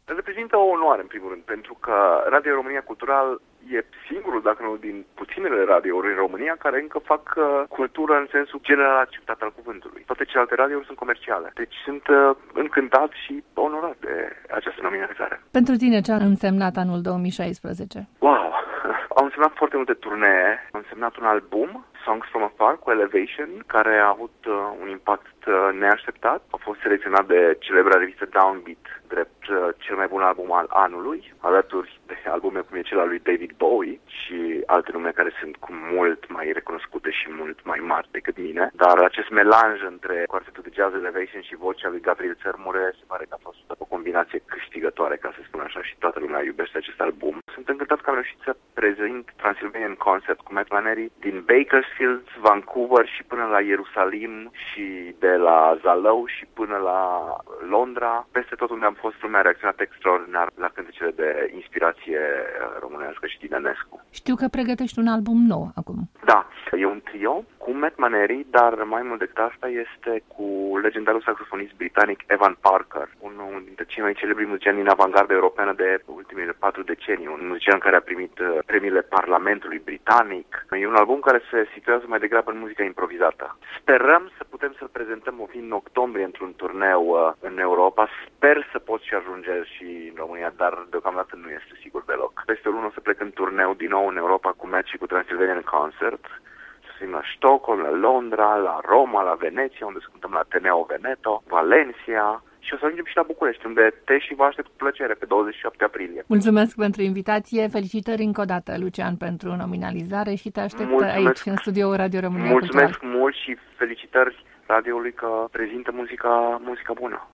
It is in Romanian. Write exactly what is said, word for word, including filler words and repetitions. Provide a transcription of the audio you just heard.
Reprezintă o onoare, în primul rând, pentru că Radio România Cultural e singurul, dacă nu din puținele radiouri în România, care încă fac uh, cultură în sensul general acceptat al cuvântului. Toate celelalte radiouri sunt comerciale. Deci sunt uh, încântat și onorat de această nominalizare. Pentru tine ce a însemnat anul două mii șaisprezece? Wow! Au însemnat foarte multe turnee. Au însemnat un album, Songs from Afar, cu Elevation, care a avut uh, un impact uh, neașteptat. A fost selecționat de celebra revistă Downbeat drept uh, cel mai bun album al anului, alături de albume cum e cel al lui David Bowie și alte nume care sunt cu mult mai recunoscute și mult mai mari decât mine. Dar acest melanj între quartetul de jazz Elevation și vocea lui Gabriel Țărmure se pare că a fost o combinație câștigătoare, ca să spun așa, și toată lumea iubește acest album. Sunt încântat că am reușit să prezint Transylvanian Concert cu Matt Manery din Bakersfield, Vancouver și până la Ierusalim și de la Zalău și până la Londra. Peste tot unde am fost, lumea a reacționat extraordinar la cântecele de inspirație românească și din Enescu. Știu că pregătești un album nou acum. Da, e un trio cu Matt Manery, dar mai mult decât asta este cu legendarul saxofonist britanic Evan Parker, unul dintre cei mai celebri muziciani din avangardă europeană de ultimele patru decenii, un muzician care a primit premiile Parlamentului Britanic. E un album care se situează mai degrabă în muzica improvizată. Sperăm să putem să-l prezentăm o fi în octombrie într-un turneu în Europa. Sper să pot și ajunge și în România, dar deocamdată nu este sigur deloc. Peste o lună o să plec în turneu din nou în Europa cu Matt și cu Transylvanian Concert. Să fim la Stockholm, la Londra, la Roma, la Veneția, unde cântăm la Ateneo Veneto, Valencia. Și o să ajungem și la București, unde te și vă aștept cu plăcere pe douăzeci și șapte aprilie. Mulțumesc pentru invitație, felicitări încă o dată, Lucian, pentru nominalizare și te aștept Mulțumesc. aici, în studioul Radio România Mulțumesc Cultural. mult și felicitări radioului că prezintă muzica, muzica bună.